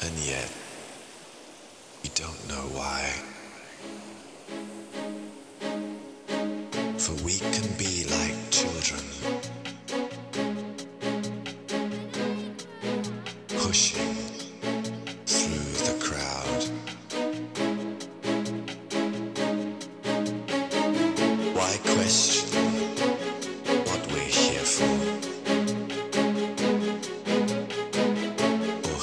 and yet we don't know why. For we can be like children, pushing through the crowd. Why question